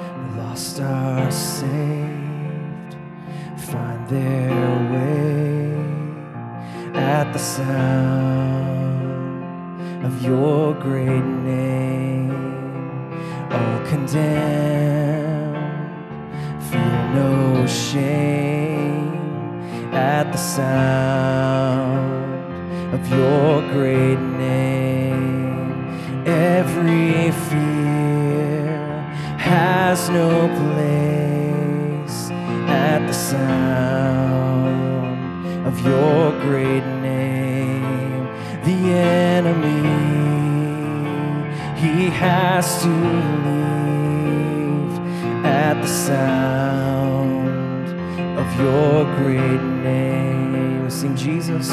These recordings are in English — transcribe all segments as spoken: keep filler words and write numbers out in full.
The lost are saved, find their way at the sound of your great name. All condemned, feel no shame at the sound of your great name. Every fear has no place at the sound of your great name. The enemy, he has to leave at the sound of your great name. Sing Jesus,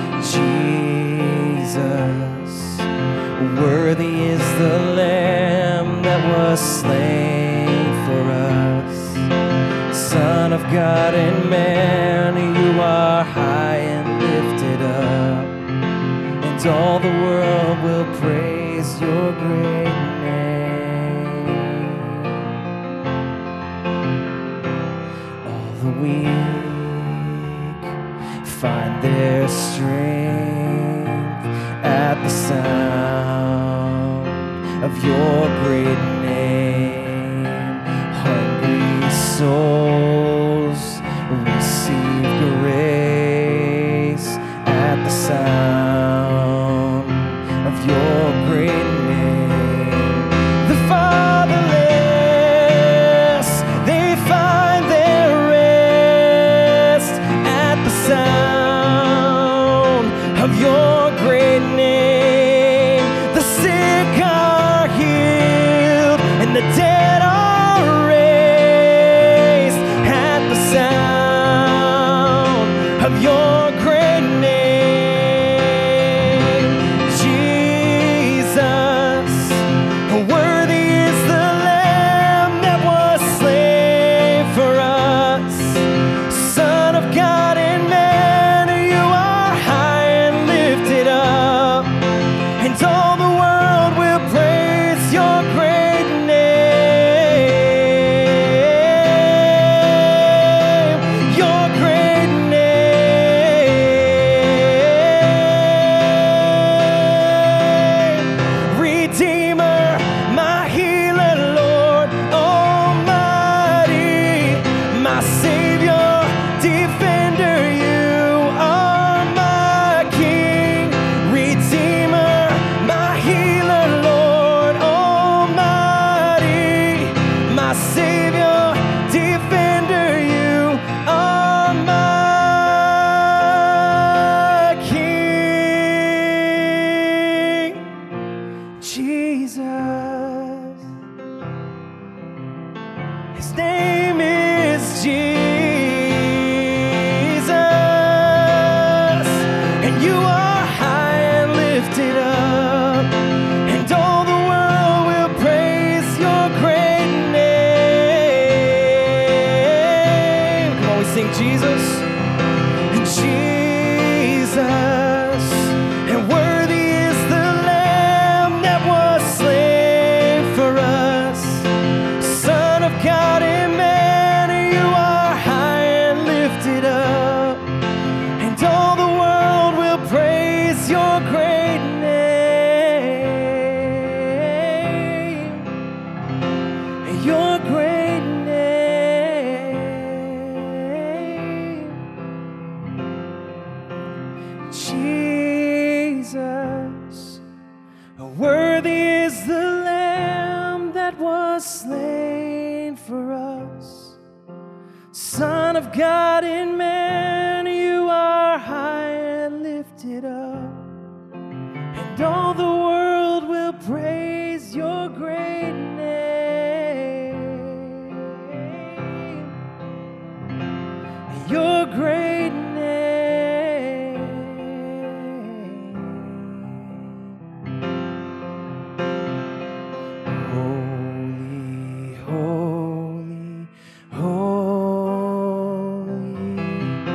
Jesus. Worthy is the Lamb that was slain for us. Son of God and man, you are high and lifted up, and all the world will praise your great name. All the weak find their strength at the sound of your great name. Hungry souls receive grace at the sound of your great name. The fatherless, they find their rest at the sound of your great name. The sick are healed and the dead are raised at the sound of your great name. Jesus, worthy is the Lamb that was slain for us. Son of God and man, you are high and lifted up, and all the world will praise your great name. Your great name. Redeemer, my healer, Lord Almighty, my Savior, defender, you are my King. Redeemer, my healer, Lord Almighty, my Savior, defender, you are my King. Jesus, his name is Jesus, and you are high and lifted up, and all the world will praise your great name. Come on, we sing Jesus, Jesus, and worthy is the Lamb that was slain for us. Son of God and man, you are high and lifted up, and all the world will praise your great name. Your great name. Jesus, worthy is the Lamb that was slain for us. Son of God and man, you are high and lifted up, and all the world will praise your great name. Your great name. Holy, holy, holy,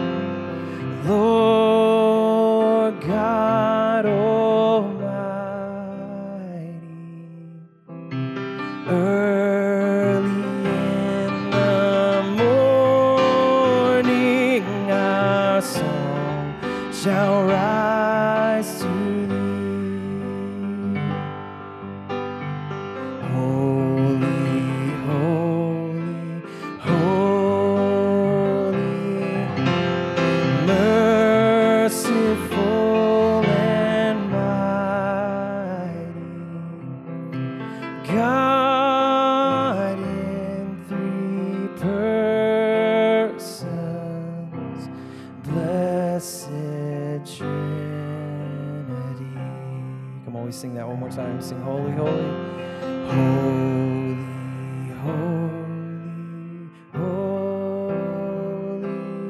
sing that one more time? Sing holy, holy. Holy, holy, holy.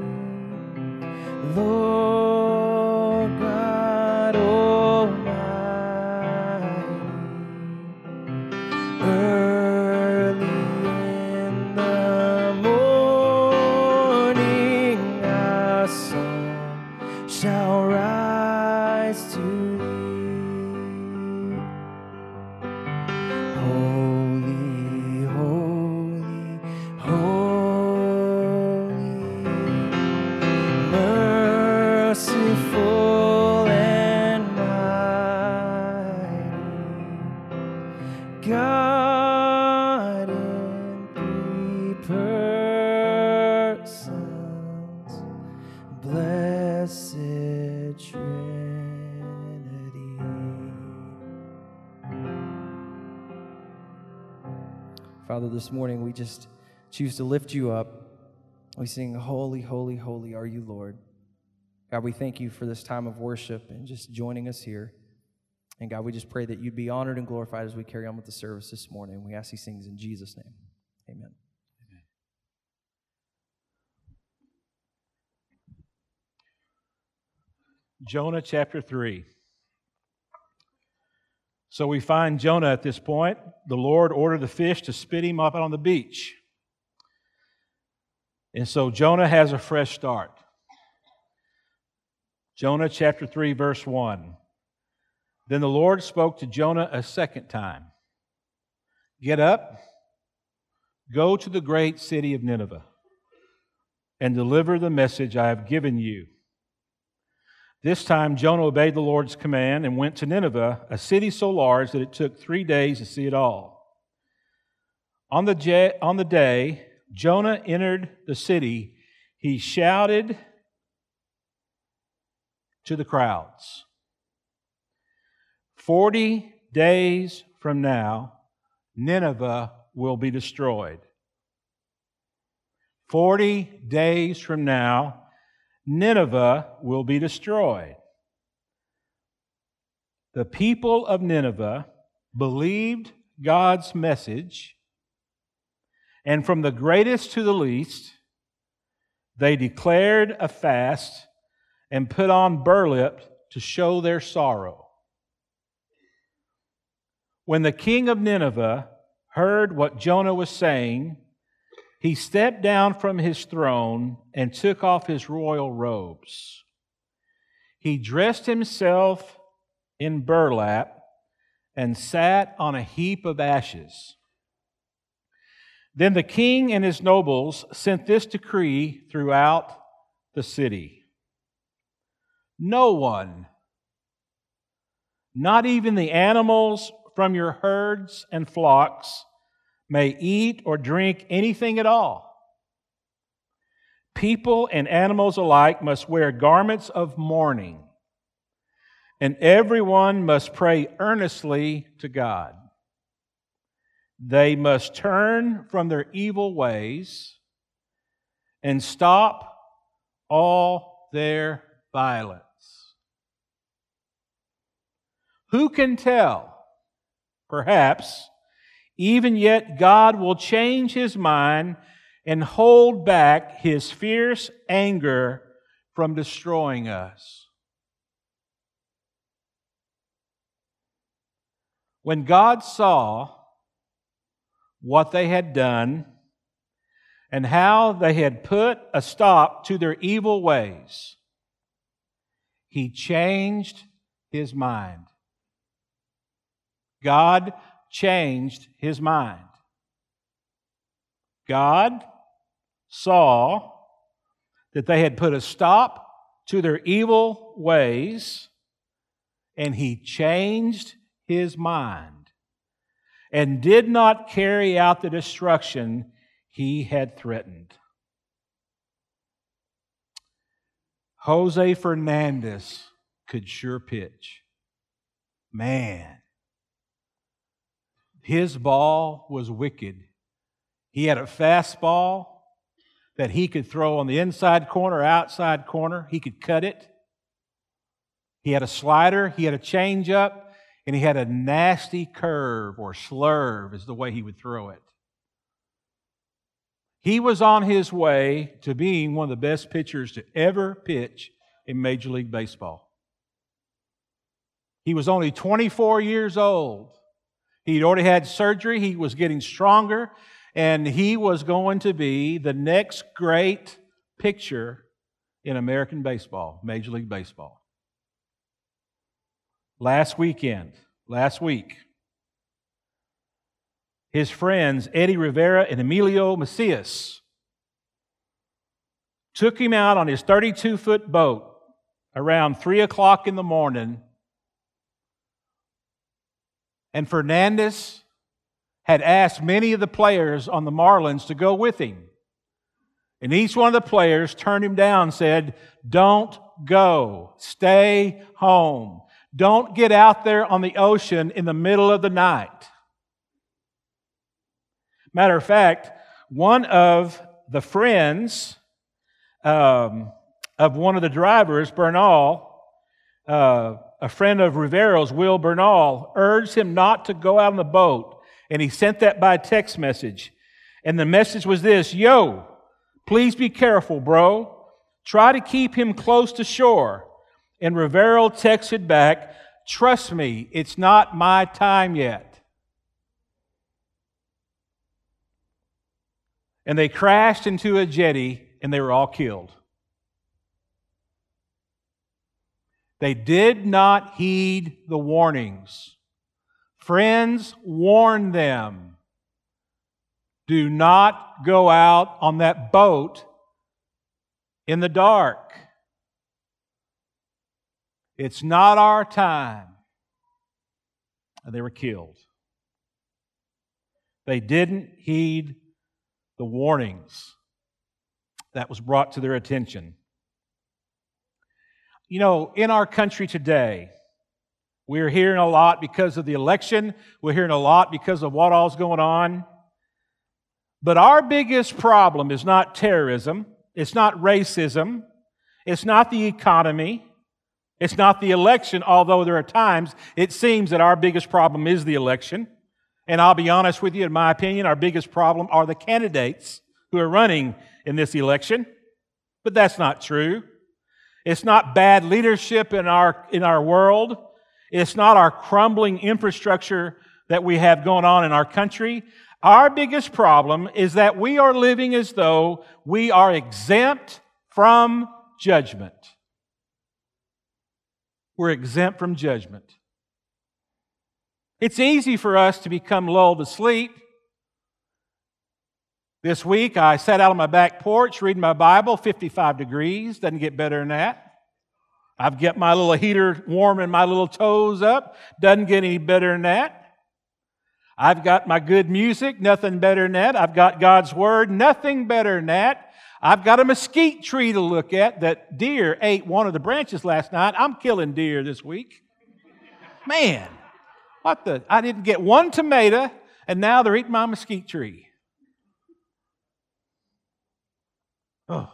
Lord God Almighty. Early in the morning our song shall rise to thee. Holy, holy, holy, merciful and mighty, God in three persons, blessed Trinity. Father, this morning we just choose to lift you up. We sing, holy, holy, holy are you, Lord. God, we thank you for this time of worship and just joining us here. And God, we just pray that you'd be honored and glorified as we carry on with the service this morning. We ask these things in Jesus' name. Amen. Jonah chapter three. So we find Jonah at this point. The Lord ordered the fish to spit him up on the beach. And so Jonah has a fresh start. Jonah chapter three, verse one. Then the Lord spoke to Jonah a second time. Get up, go to the great city of Nineveh, and deliver the message I have given you. This time Jonah obeyed the Lord's command and went to Nineveh, a city so large that it took three days to see it all. On the, j- on the day Jonah entered the city, he shouted to the crowds, Forty days from now, Nineveh will be destroyed. Forty days from now, Nineveh will be destroyed. The people of Nineveh believed God's message, and from the greatest to the least, they declared a fast and put on burlap to show their sorrow. When the king of Nineveh heard what Jonah was saying, he stepped down from his throne and took off his royal robes. He dressed himself in burlap and sat on a heap of ashes. Then the king and his nobles sent this decree throughout the city. No one, not even the animals from your herds and flocks, may eat or drink anything at all. People and animals alike must wear garments of mourning, and everyone must pray earnestly to God. They must turn from their evil ways and stop all their violence. Who can tell? Perhaps even yet God will change His mind and hold back His fierce anger from destroying us. When God saw what they had done and how they had put a stop to their evil ways, He changed His mind. God changed His mind. God saw that they had put a stop to their evil ways, and He changed His mind and did not carry out the destruction He had threatened. Jose Fernandez could sure pitch. Man, his ball was wicked. He had a fastball that he could throw on the inside corner, outside corner. He could cut it. He had a slider. He had a changeup. and he had a nasty curve or slurve is the way he would throw it. He was on his way to being one of the best pitchers to ever pitch in Major League Baseball. He was only twenty-four years old. He'd already had surgery. He was getting stronger, and he was going to be the next great pitcher in American baseball, Major League Baseball. Last weekend, last week, his friends Eddie Rivera and Emilio Macias took him out on his thirty-two foot boat around three o'clock in the morning, and Fernandez had asked many of the players on the Marlins to go with him. And each one of the players turned him down and said, "Don't go. Stay home. Don't get out there on the ocean in the middle of the night." Matter of fact, one of the friends um, of one of the drivers, Bernal, uh, a friend of Rivero's, Will Bernal, urged him not to go out on the boat. And he sent that by text message. And the message was this: "Yo, please be careful, bro. Try to keep him close to shore." And Rivero texted back, "Trust me, it's not my time yet." And they crashed into a jetty, and they were all killed. They did not heed the warnings. Friends warned them, do not go out on that boat in the dark. It's not our time. And they were killed. They didn't heed the warnings that was brought to their attention. You know, in our country today, we're hearing a lot because of the election. We're hearing a lot because of what all's going on. But our biggest problem is not terrorism. It's not racism. It's not the economy. It's not the election, although there are times it seems that our biggest problem is the election. And I'll be honest with you, in my opinion, our biggest problem are the candidates who are running in this election. But that's not true. It's not bad leadership in our, in our world. It's not our crumbling infrastructure that we have going on in our country. Our biggest problem is that we are living as though we are exempt from judgment. We're exempt from judgment. It's easy for us to become lulled to sleep. This week, I sat out on my back porch reading my Bible, fifty-five degrees. Doesn't get better than that. I've got my little heater warming my little toes up. Doesn't get any better than that. I've got my good music. Nothing better than that. I've got God's Word. Nothing better than that. I've got a mesquite tree to look at that deer ate one of the branches last night. I'm killing deer this week. Man, what the? I didn't get one tomato, and now they're eating my mesquite tree. Oh.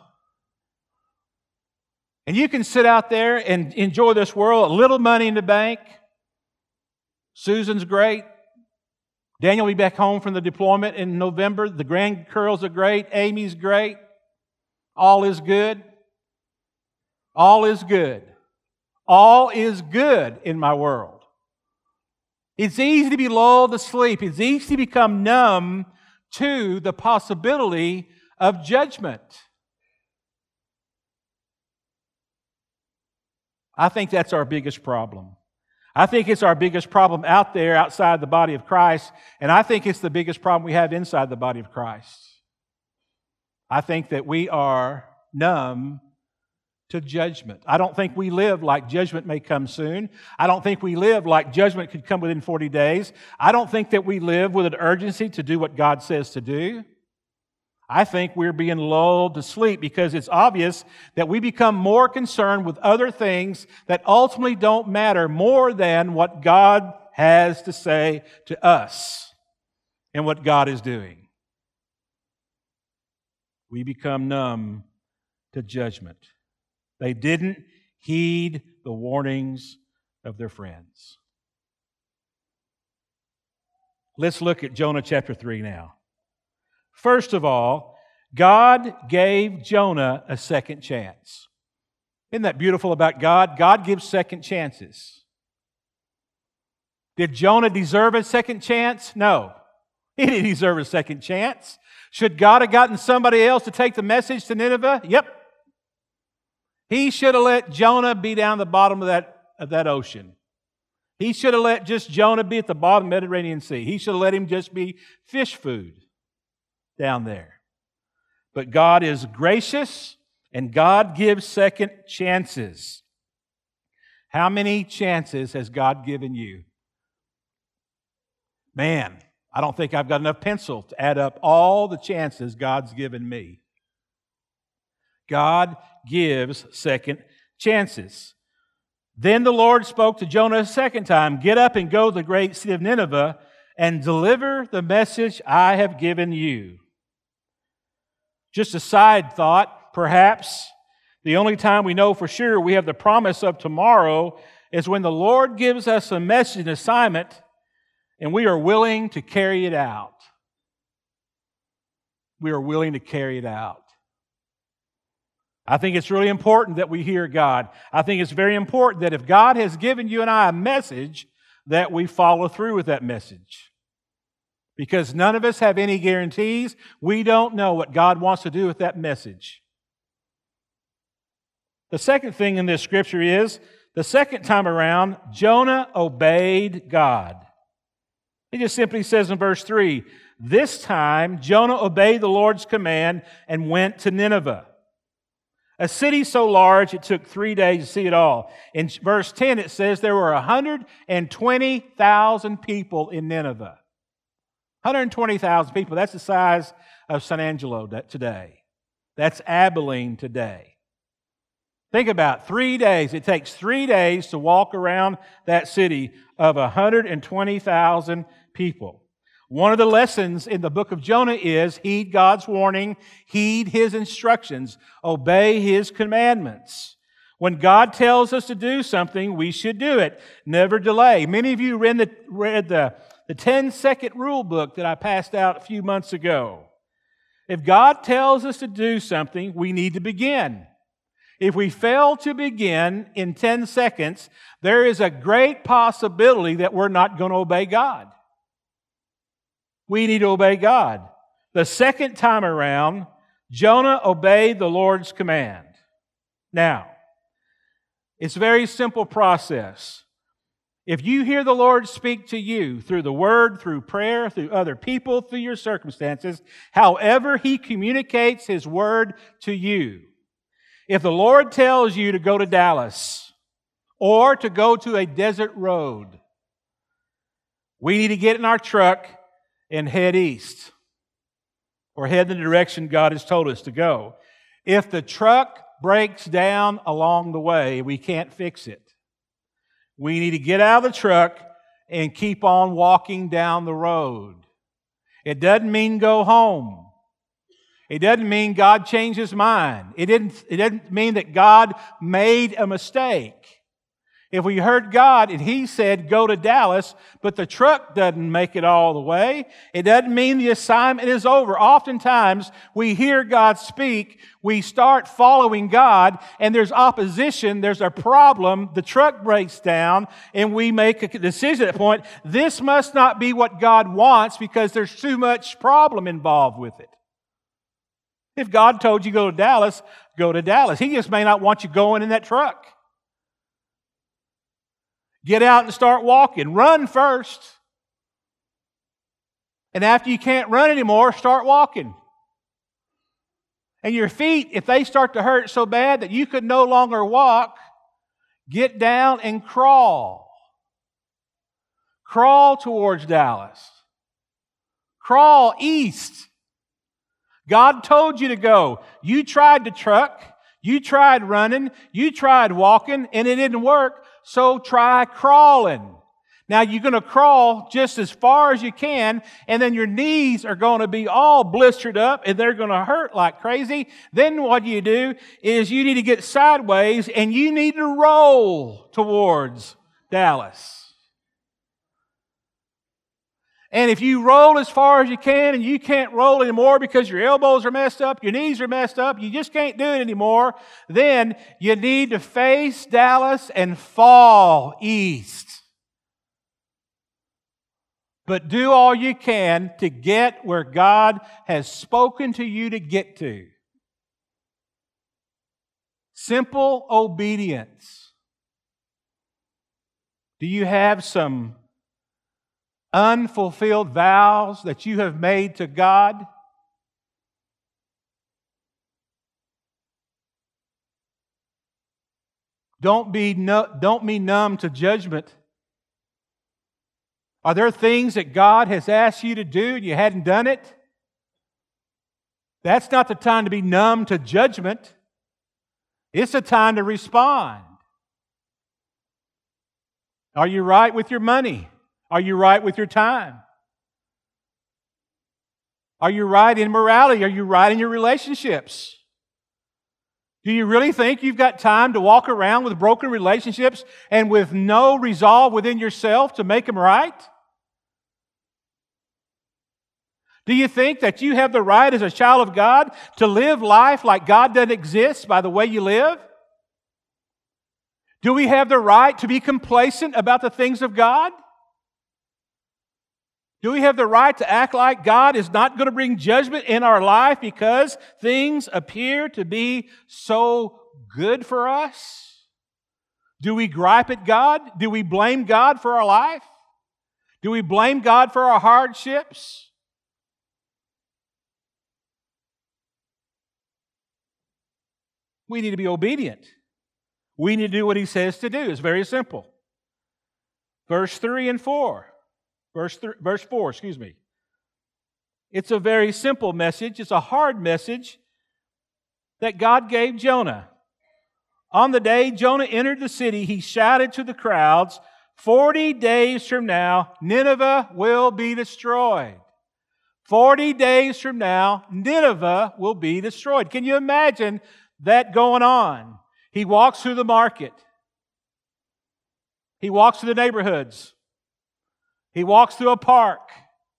And you can sit out there and enjoy this world, a little money in the bank. Susan's great. Daniel will be back home from the deployment in November. The grandgirls are great. Amy's great. All is good. All is good. All is good in my world. It's easy to be lulled to sleep. It's easy to become numb to the possibility of judgment. I think that's our biggest problem. I think it's our biggest problem out there outside the body of Christ, and I think it's the biggest problem we have inside the body of Christ. I think that we are numb to judgment. I don't think we live like judgment may come soon. I don't think we live like judgment could come within forty days. I don't think that we live with an urgency to do what God says to do. I think we're being lulled to sleep because it's obvious that we become more concerned with other things that ultimately don't matter more than what God has to say to us and what God is doing. We become numb to judgment. They didn't heed the warnings of their friends. Let's look at Jonah chapter three now. First of all, God gave Jonah a second chance. Isn't that beautiful about God? God gives second chances. Did Jonah deserve a second chance? No. He didn't deserve a second chance. Should God have gotten somebody else to take the message to Nineveh? Yep. He should have let Jonah be down the bottom of that, of that ocean. He should have let just Jonah be at the bottom of the Mediterranean Sea. He should have let him just be fish food down there. But God is gracious, and God gives second chances. How many chances has God given you? Man, I don't think I've got enough pencil to add up all the chances God's given me. God gives second chances. Then the Lord spoke to Jonah a second time, "Get up and go to the great city of Nineveh and deliver the message I have given you." Just a side thought, perhaps the only time we know for sure we have the promise of tomorrow is when the Lord gives us a message, an assignment, and we are willing to carry it out. We are willing to carry it out. I think it's really important that we hear God. I think it's very important that if God has given you and I a message, that we follow through with that message. Because none of us have any guarantees. We don't know what God wants to do with that message. The second thing in this scripture is, the second time around, Jonah obeyed God. It just simply says in verse three, "This time Jonah obeyed the Lord's command and went to Nineveh, a city so large it took three days to see it all." In verse ten it says there were one hundred twenty thousand people in Nineveh. one hundred twenty thousand people. That's the size of San Angelo today. That's Abilene today. Think about it. Three days. It takes three days to walk around that city of one hundred twenty thousand people. One of the lessons in the book of Jonah is heed God's warning, heed His instructions, obey His commandments. When God tells us to do something, we should do it. Never delay. Many of you read the, read the, the ten-second rule book that I passed out a few months ago. If God tells us to do something, we need to begin. If we fail to begin in ten seconds, there is a great possibility that we're not going to obey God. We need to obey God. The second time around, Jonah obeyed the Lord's command. Now, it's a very simple process. If you hear the Lord speak to you through the Word, through prayer, through other people, through your circumstances, however He communicates His Word to you, if the Lord tells you to go to Dallas or to go to a desert road, we need to get in our truck and head east or head in the direction God has told us to go. If the truck breaks down along the way, we can't fix it. We need to get out of the truck and keep on walking down the road. It doesn't mean go home. It doesn't mean God changed His mind. It didn't, it doesn't mean that God made a mistake. If we heard God and He said, go to Dallas, but the truck doesn't make it all the way, it doesn't mean the assignment is over. Oftentimes, we hear God speak, we start following God, and there's opposition, there's a problem, the truck breaks down, and we make a decision at that point. This must not be what God wants because there's too much problem involved with it. If God told you to go to Dallas, go to Dallas. He just may not want you going in that truck. Get out and start walking. Run first. And after you can't run anymore, start walking. And your feet, if they start to hurt so bad that you could no longer walk, get down and crawl. Crawl towards Dallas. Crawl east. God told you to go. You tried the truck. You tried running. You tried walking, and it didn't work. So try crawling. Now you're going to crawl just as far as you can, and then your knees are going to be all blistered up, and they're going to hurt like crazy. Then what you do is you need to get sideways, and you need to roll towards Dallas. And if you roll as far as you can and you can't roll anymore because your elbows are messed up, your knees are messed up, you just can't do it anymore, then you need to face Dallas and fall east. But do all you can to get where God has spoken to you to get to. Simple obedience. Do you have some unfulfilled vows that you have made to God? Don't be, no, don't be numb to judgment. Are there things that God has asked you to do and you hadn't done it? That's not the time to be numb to judgment. It's the time to respond. Are you right with your money? Are you right with your time? Are you right in morality? Are you right in your relationships? Do you really think you've got time to walk around with broken relationships and with no resolve within yourself to make them right? Do you think that you have the right as a child of God to live life like God doesn't exist by the way you live? Do we have the right to be complacent about the things of God? Do we have the right to act like God is not going to bring judgment in our life because things appear to be so good for us? Do we gripe at God? Do we blame God for our life? Do we blame God for our hardships? We need to be obedient. We need to do what He says to do. It's very simple. Verse three and four. Verse, th- verse four, excuse me. It's a very simple message. It's a hard message that God gave Jonah. On the day Jonah entered the city, he shouted to the crowds, forty days from now, Nineveh will be destroyed. Forty days from now, Nineveh will be destroyed. Can you imagine that going on? He walks through the market. He walks through the neighborhoods. He walks through a park.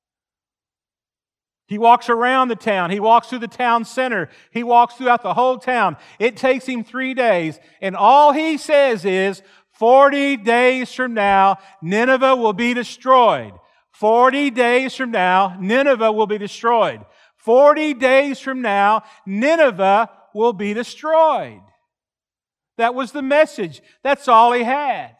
He walks around the town. He walks through the town center. He walks throughout the whole town. It takes him three days. And all he says is, forty days from now, Nineveh will be destroyed. Forty days from now, Nineveh will be destroyed. Forty days from now, Nineveh will be destroyed. That was the message. That's all he had.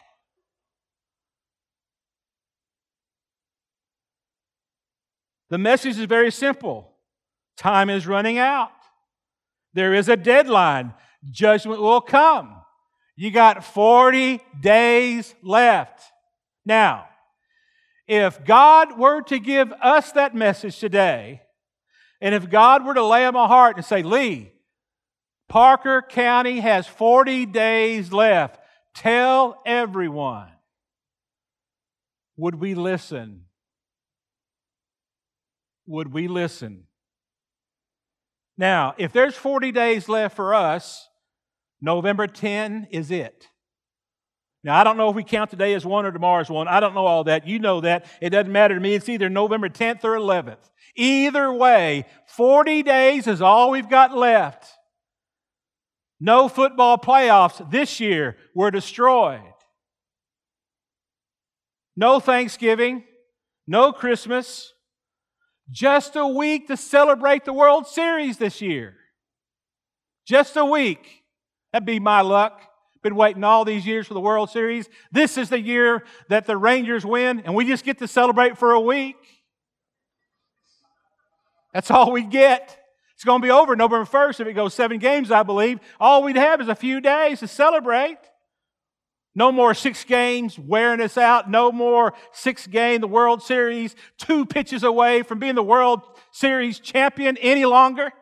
The message is very simple. Time is running out. There is a deadline. Judgment will come. You got forty days left. Now, if God were to give us that message today, and if God were to lay on my heart and say, Lee, Parker County has forty days left, tell everyone, would we listen? Would we listen? Now, if there's forty days left for us, November tenth is it. Now, I don't know if we count today as one or tomorrow as one. I don't know all that. You know that. It doesn't matter to me. It's either November tenth or eleventh. Either way, forty days is all we've got left. No football playoffs this year were destroyed. No Thanksgiving. No Christmas. Just a week to celebrate the World Series this year. Just a week. That'd be my luck. Been waiting all these years for the World Series. This is the year that the Rangers win, and we just get to celebrate for a week. That's all we get. It's going to be over November first if it goes seven games, I believe. All we'd have is a few days to celebrate. No more six games wearing us out. No more six game, the World Series, two pitches away from being the World Series champion any longer.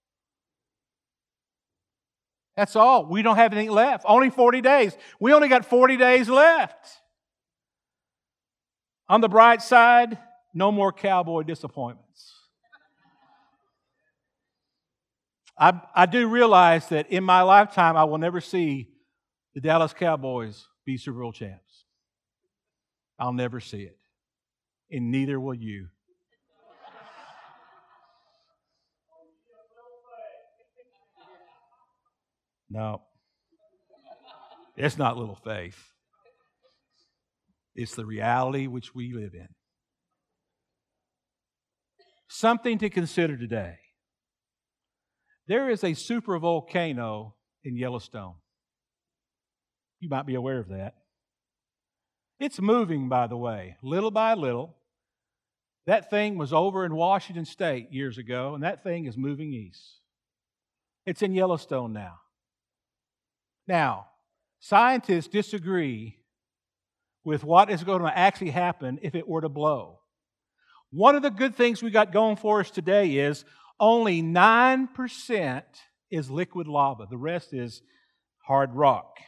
That's all. We don't have anything left. Only forty days. We only got forty days left. On the bright side, no more Cowboy disappointments. I, I do realize that in my lifetime, I will never see the Dallas Cowboys be Super Bowl champs. I'll never see it. and neither will you. No. It's not little faith. It's the reality which we live in. Something to consider today. There is a supervolcano in Yellowstone. You might be aware of that. It's moving, by the way, little by little. That thing was over in Washington State years ago, and that thing is moving east. It's in Yellowstone now. Now, scientists disagree with what is going to actually happen if it were to blow. One of the good things we got going for us today is only nine percent is liquid lava. The rest is hard rock.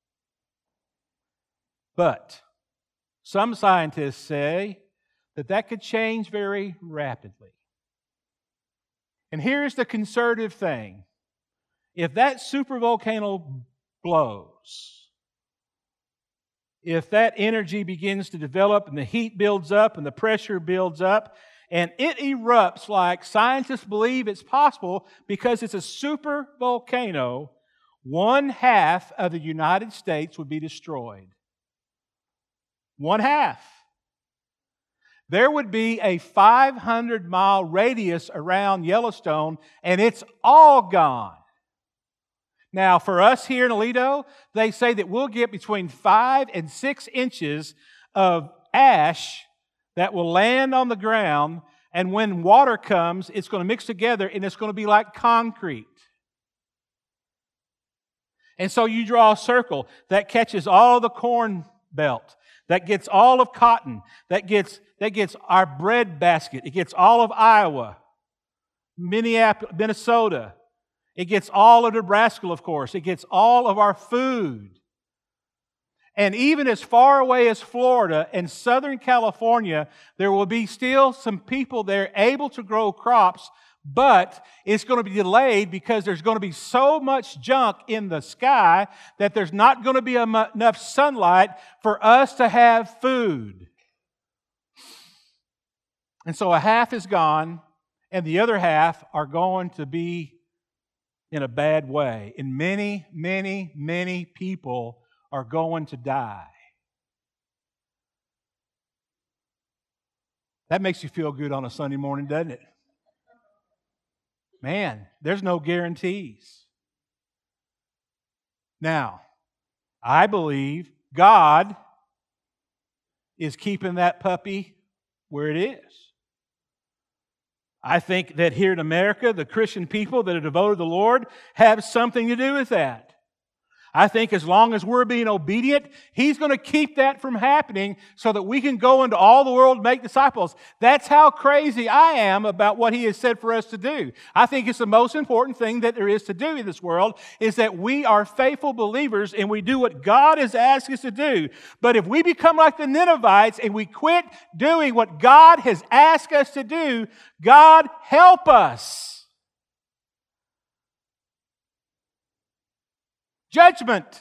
But some scientists say that that could change very rapidly. And here's the conservative thing. If that supervolcano blows, if that energy begins to develop and the heat builds up and the pressure builds up and it erupts like scientists believe it's possible because it's a super volcano, one half of the United States would be destroyed. One half. There would be a five hundred mile radius around Yellowstone and it's all gone. Now, for us here in Aledo, they say that we'll get between five and six inches of ash that will land on the ground, and when water comes, it's going to mix together and it's going to be like concrete. And so you draw a circle that catches all of the corn belt, that gets all of cotton, that gets, that gets our bread basket, it gets all of Iowa, Minneapolis, Minnesota. It gets all of Nebraska, of course. It gets all of our food. And even as far away as Florida and Southern California, there will be still some people there able to grow crops, but it's going to be delayed because there's going to be so much junk in the sky that there's not going to be enough sunlight for us to have food. And so a half is gone, and the other half are going to be in a bad way. And many, many, many people are going to die. That makes you feel good on a Sunday morning, doesn't it? Man, there's no guarantees. Now, I believe God is keeping that puppy where it is. I think that here in America, the Christian people that are devoted to the Lord have something to do with that. I think as long as we're being obedient, He's going to keep that from happening so that we can go into all the world and make disciples. That's how crazy I am about what He has said for us to do. I think it's the most important thing that there is to do in this world is that we are faithful believers and we do what God has asked us to do. But if we become like the Ninevites and we quit doing what God has asked us to do, God help us. Judgment.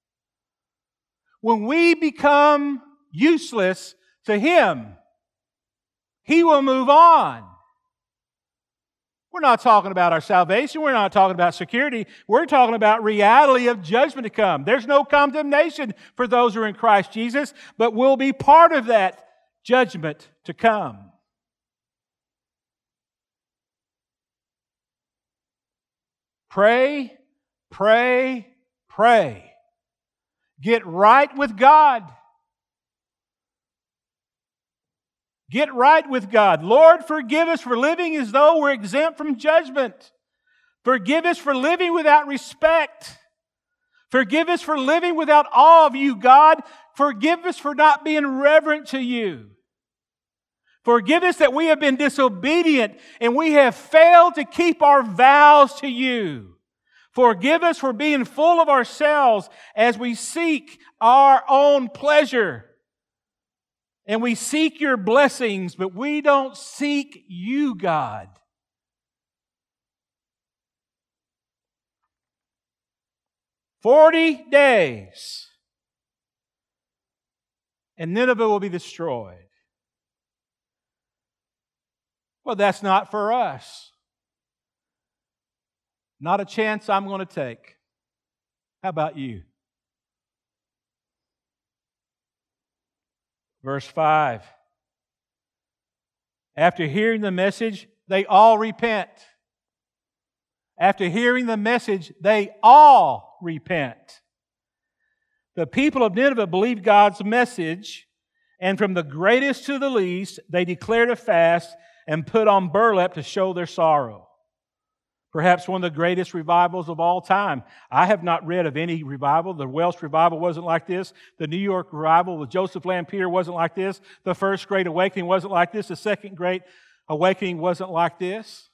When we become useless to Him, He will move on. We're not talking about our salvation. We're not talking about security. We're talking about reality of judgment to come. There's no condemnation for those who are in Christ Jesus, but we'll be part of that judgment to come. Pray, pray, pray. Get right with God. Get right with God. Lord, forgive us for living as though we're exempt from judgment. Forgive us for living without respect. Forgive us for living without awe of You, God. Forgive us for not being reverent to You. Forgive us that we have been disobedient and we have failed to keep our vows to You. Forgive us for being full of ourselves as we seek our own pleasure. And we seek Your blessings, but we don't seek You, God. Forty days, and Nineveh will be destroyed. Well, that's not for us. Not a chance I'm going to take. How about you? Verse five. After hearing the message, they all repent. After hearing the message, they all repent. The people of Nineveh believed God's message, and from the greatest to the least, they declared a fast and put on burlap to show their sorrow. Perhaps one of the greatest revivals of all time. I have not read of any revival. The Welsh revival wasn't like this. The New York revival with Joseph Lampier wasn't like this. The First Great Awakening wasn't like this. The Second Great Awakening wasn't like this.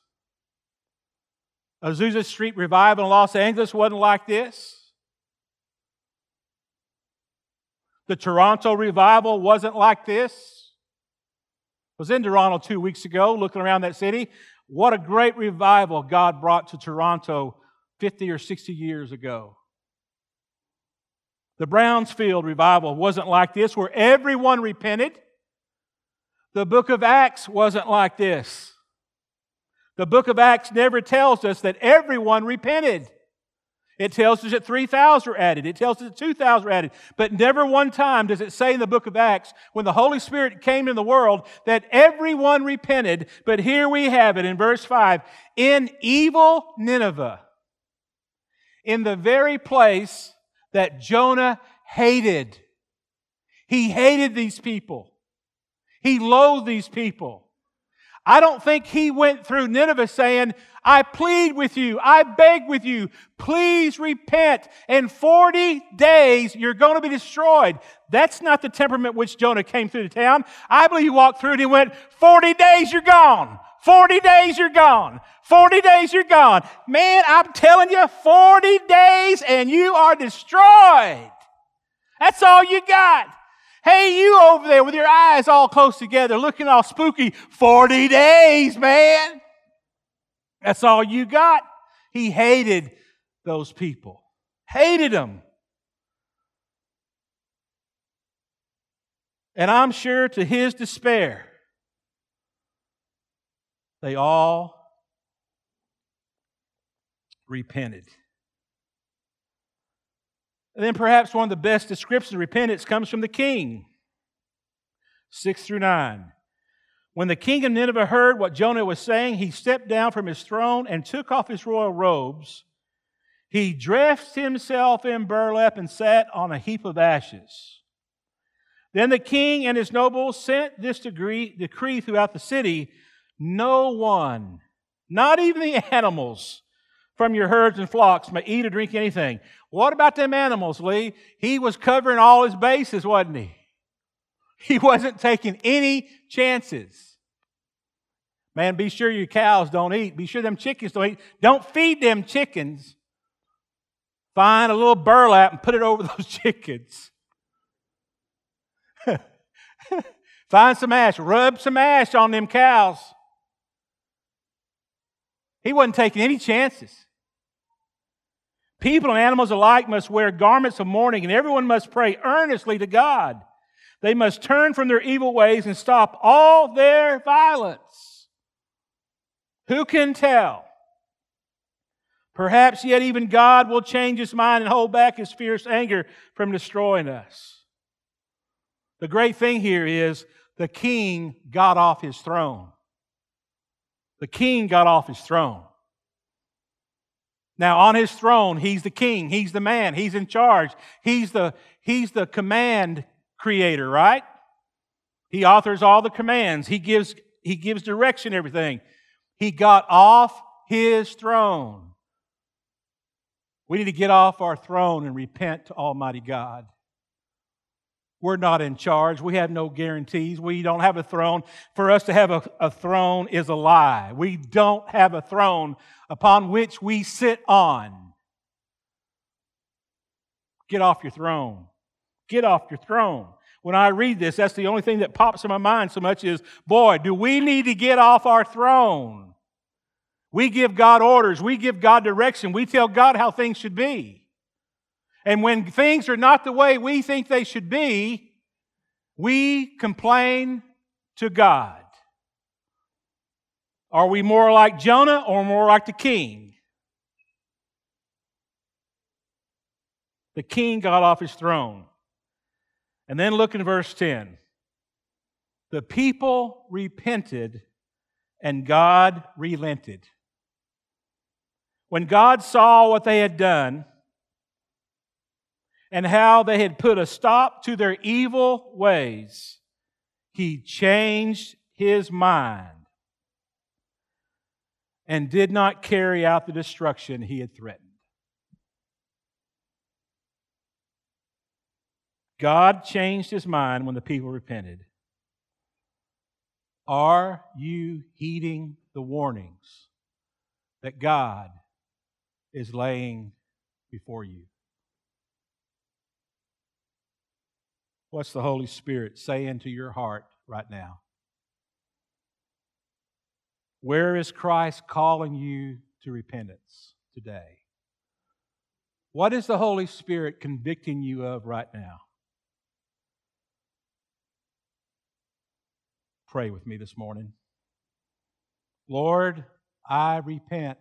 Azusa Street revival in Los Angeles wasn't like this. The Toronto revival wasn't like this. I was in Toronto two weeks ago looking around that city. What a great revival God brought to Toronto fifty or sixty years ago. The Brownsfield revival wasn't like this, where everyone repented. The book of Acts wasn't like this. The book of Acts never tells us that everyone repented. It tells us that three thousand were added. It tells us that two thousand were added. But never one time does it say in the book of Acts, when the Holy Spirit came in the world, that everyone repented. But here we have it in verse five. In evil Nineveh, in the very place that Jonah hated. He hated these people. He loathed these people. I don't think he went through Nineveh saying, I plead with you, I beg with you, please repent. In forty days, you're going to be destroyed. That's not the temperament which Jonah came through the town. I believe he walked through and he went, forty days, you're gone. forty days, you're gone. forty days, you're gone. Man, I'm telling you, forty days and you are destroyed. That's all you got. Hey, you over there with your eyes all close together, looking all spooky, forty days, man. That's all you got. He hated those people. Hated them. And I'm sure to his despair, they all repented. And then perhaps one of the best descriptions of repentance comes from the king. Six through nine. When the king of Nineveh heard what Jonah was saying, he stepped down from his throne and took off his royal robes. He dressed himself in burlap and sat on a heap of ashes. Then the king and his nobles sent this decree, decree throughout the city: no one, not even the animals from your herds and flocks, may eat or drink anything. What about them animals, Lee? He was covering all his bases, wasn't he? He wasn't taking any chances. Man, be sure your cows don't eat. Be sure them chickens don't eat. Don't feed them chickens. Find a little burlap and put it over those chickens. Find some ash. Rub some ash on them cows. He wasn't taking any chances. People and animals alike must wear garments of mourning, and everyone must pray earnestly to God. They must turn from their evil ways and stop all their violence. Who can tell? Perhaps yet even God will change His mind and hold back His fierce anger from destroying us. The great thing here is the king got off his throne. The king got off his throne. Now, on his throne, he's the king. He's the man. He's in charge. He's the, he's the command creator, right? He authors all the commands. He gives, he gives direction, everything. He got off his throne. We need to get off our throne and repent to Almighty God. We're not in charge. We have no guarantees. We don't have a throne. For us to have a, a throne is a lie. We don't have a throne upon which we sit on. Get off your throne. Get off your throne. When I read this, that's the only thing that pops in my mind so much is, boy, do we need to get off our throne. We give God orders. We give God direction. We tell God how things should be. And when things are not the way we think they should be, we complain to God. Are we more like Jonah or more like the king? The king got off his throne. And then look in verse ten. The people repented and God relented. When God saw what they had done and how they had put a stop to their evil ways, He changed His mind and did not carry out the destruction He had threatened. God changed His mind when the people repented. Are you heeding the warnings that God is laying before you? What's the Holy Spirit saying to your heart right now? Where is Christ calling you to repentance today? What is the Holy Spirit convicting you of right now? Pray with me this morning. Lord, I repent.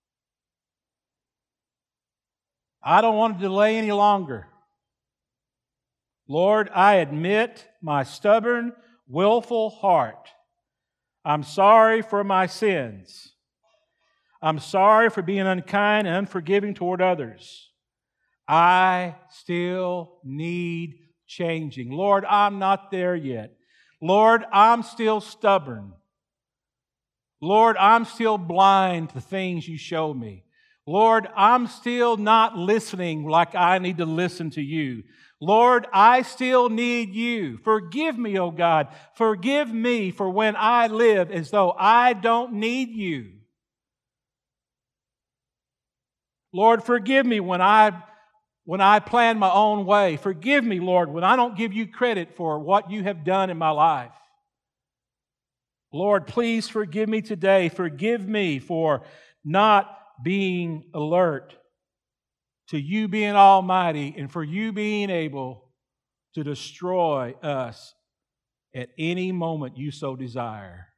I don't want to delay any longer. Lord, I admit my stubborn, willful heart. I'm sorry for my sins. I'm sorry for being unkind and unforgiving toward others. I still need changing. Lord, I'm not there yet. Lord, I'm still stubborn. Lord, I'm still blind to things you show me. Lord, I'm still not listening like I need to listen to you. Lord, I still need you. Forgive me, oh God. Forgive me for when I live as though I don't need you. Lord, forgive me when I when I plan my own way. Forgive me, Lord, when I don't give you credit for what you have done in my life. Lord, please forgive me today. Forgive me for not being alert to you being almighty and for you being able to destroy us at any moment you so desire.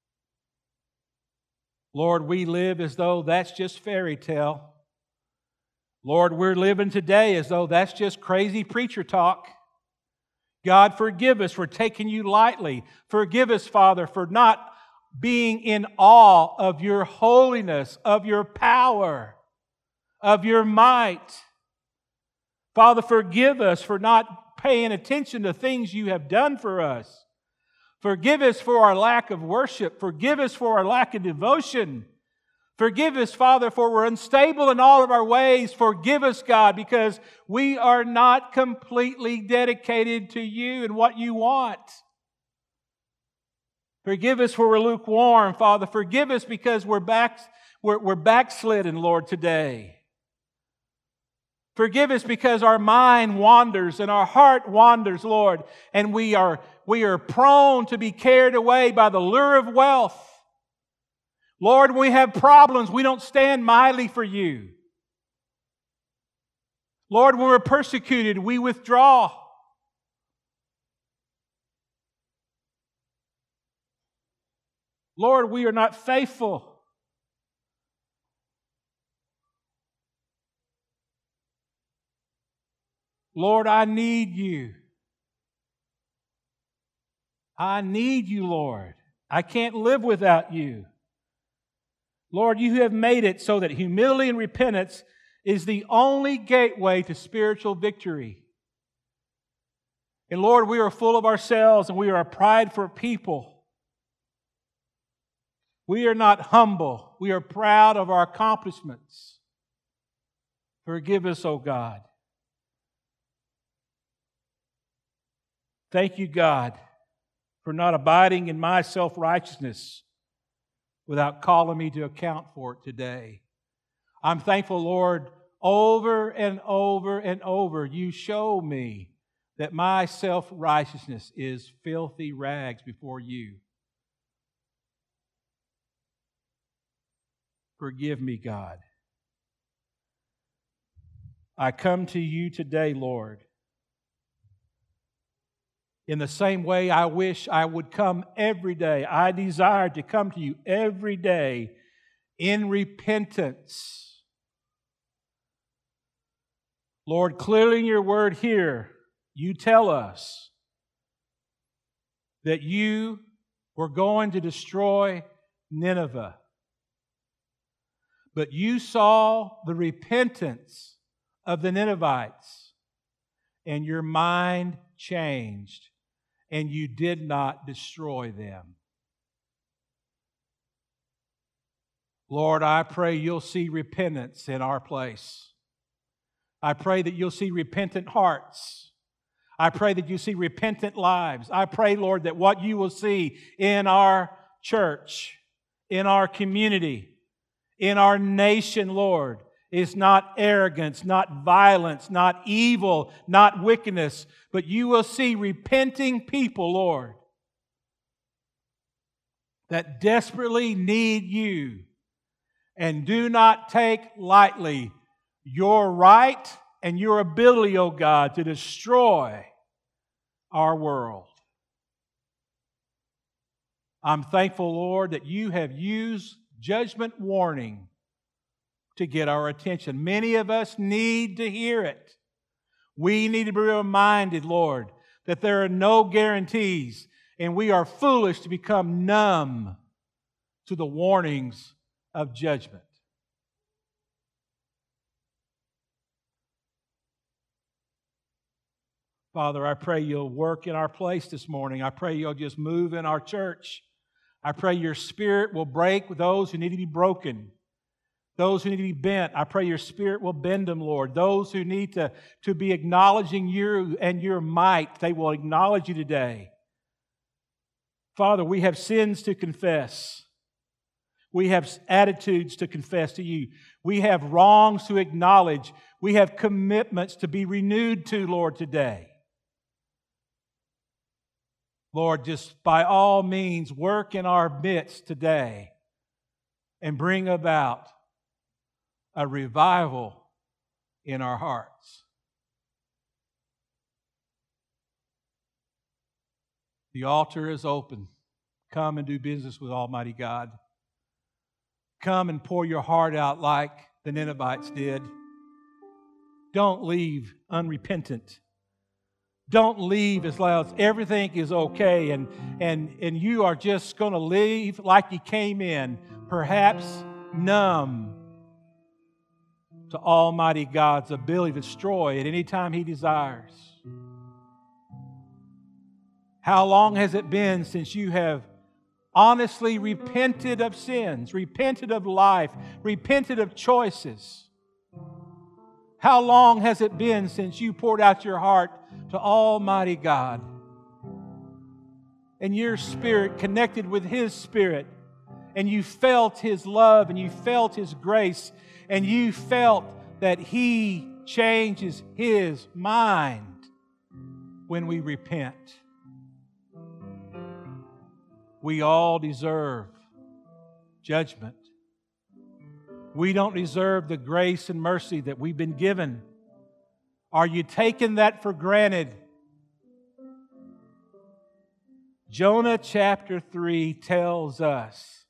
Lord, we live as though that's just fairy tale. Lord, we're living today as though that's just crazy preacher talk. God, forgive us for taking you lightly. Forgive us, Father, for not being in awe of your holiness, of your power, of your might. Father, forgive us for not paying attention to things you have done for us. Forgive us for our lack of worship. Forgive us for our lack of devotion. Forgive us, Father, for we're unstable in all of our ways. Forgive us, God, because we are not completely dedicated to you and what you want. Forgive us for we're lukewarm, Father. Forgive us because we're back, we're, we're backslidden, Lord, today. Forgive us because our mind wanders and our heart wanders, Lord, and we are, we are prone to be carried away by the lure of wealth. Lord, when we have problems, we don't stand mightily for you. Lord, when we're persecuted, we withdraw. Lord, we are not faithful. Lord, I need you. I need you, Lord. I can't live without you. Lord, you have made it so that humility and repentance is the only gateway to spiritual victory. And Lord, we are full of ourselves and we are a prideful people. We are not humble. We are proud of our accomplishments. Forgive us, O God. Thank you, God, for not abiding in my self-righteousness without calling me to account for it today. I'm thankful, Lord, over and over and over you show me that my self-righteousness is filthy rags before you. Forgive me, God. I come to you today, Lord, In the same way, I wish I would come every day. I desire to come to you every day in repentance. Lord, clearly in your word here, you tell us that you were going to destroy Nineveh. But you saw the repentance of the Ninevites, and your mind changed, and you did not destroy them. Lord, I pray you'll see repentance in our place. I pray that you'll see repentant hearts. I pray that you see repentant lives. I pray, Lord, that what you will see in our church, in our community, in our nation, Lord, is not arrogance, not violence, not evil, not wickedness, but you will see repenting people, Lord, that desperately need you and do not take lightly your right and your ability, O God, to destroy our world. I'm thankful, Lord, that you have used judgment warning to get our attention. Many of us need to hear it. We need to be reminded, Lord, that there are no guarantees, and we are foolish to become numb to the warnings of judgment. Father, I pray you'll work in our place this morning. I pray you'll just move in our church. I pray your Spirit will break with those who need to be broken, those who need to be bent. I pray your Spirit will bend them, Lord. Those who need to, to be acknowledging you and your might, they will acknowledge you today. Father, we have sins to confess. We have attitudes to confess to you. We have wrongs to acknowledge. We have commitments to be renewed to, Lord, today. Lord, just by all means, work in our midst today and bring about a revival in our hearts. The altar is open. Come and do business with Almighty God. Come and pour your heart out like the Ninevites did. Don't leave unrepentant. Don't leave as loud as everything is okay and, and, and you are just going to leave like you came in, perhaps numb to Almighty God's ability to destroy at any time He desires. How long has it been since you have honestly repented of sins, repented of life, repented of choices? How long has it been since you poured out your heart to Almighty God and your spirit connected with His Spirit, and you felt His love and you felt His grace and you felt that He changes His mind when we repent? We all deserve judgment. We don't deserve the grace and mercy that we've been given. Are you taking that for granted? Jonah chapter three tells us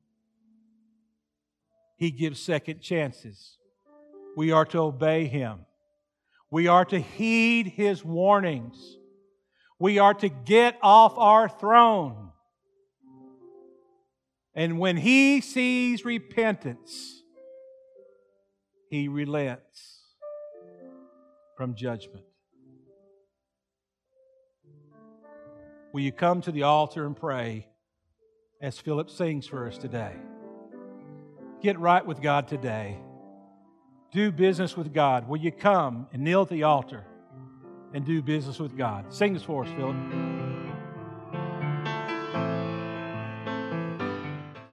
He gives second chances. We are to obey Him. We are to heed His warnings. We are to get off our throne. And when He sees repentance, He relents from judgment. Will you come to the altar and pray as Philip sings for us today? Get right with God today. Do business with God. Will you come and kneel at the altar and do business with God? Sing this for us, Philip.